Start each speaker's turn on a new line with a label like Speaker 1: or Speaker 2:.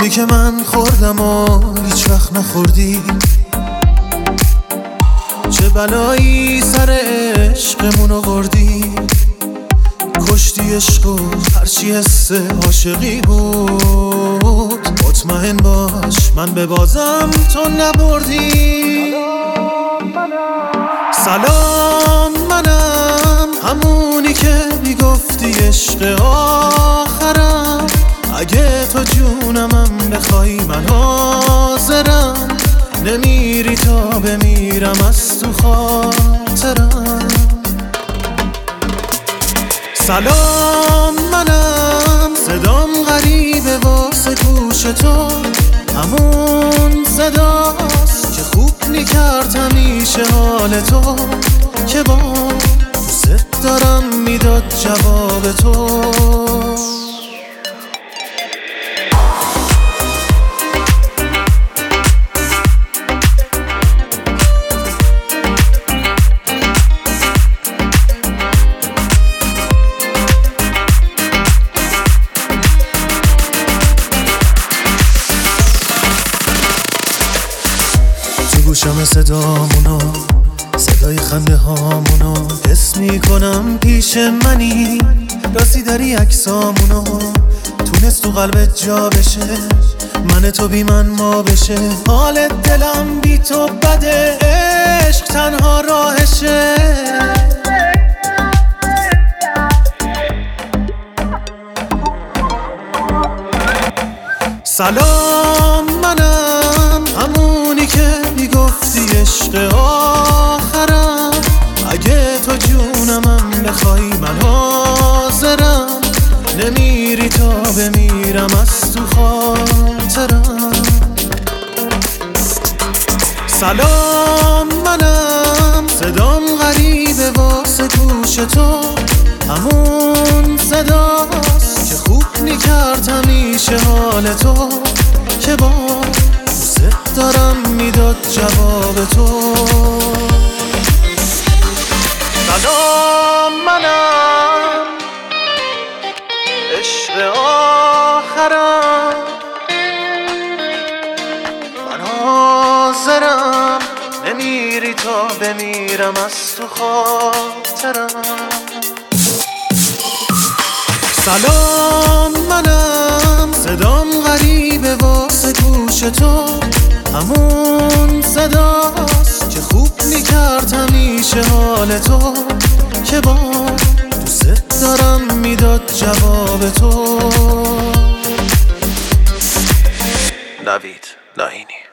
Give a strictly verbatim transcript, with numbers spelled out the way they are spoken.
Speaker 1: همونی که من خوردم و هیچ وقت نخوردی. چه بلایی سر عشقمون آوردی، کشتی عشق و هرچی حس عاشقی بود. مطمئن باش من به بازم تو نبردی. سلام منم همونی که میگفتی عشق آخرم. اگه تو جونمم بخوای من حاضرم، نمیری تا بمیرم از تو خاطرم. سلام منم صدام غریبه واسه گوش تو، همون صداست که خوب میکرد همیشه حال تو، که با دوست دارم میداد جواب تو. گوشم صدامونو، صدای خنده هامونو حس میکنم پیش منی. راستی داری عکسامونو تونست تو قلبت جا بشه، من تو بی من ما بشه. حال دلم بی تو بده، عشق تنها راهشه. سلام منم همونی که میگفتی عشق آخرم. اگه تو جونمم بخوای من حاضرم، نمیری تا بمیرم از تو خاطرم. سلام منم صدام غریبه واسه گوش تو، همون صداست که خوب میکرد همیشه حال تو، که با دوست دارم میداد جواب تو. سلام منم عشق آخرم، من حاضرم نمیری تا بمیرم از تو خاطرم. سلام منم صدام غریبه واسه گوش تو، همون صداست که خوب میکرد همیشه حال تو، که با دوست دارم میداد جواب تو. نوید لاهینی.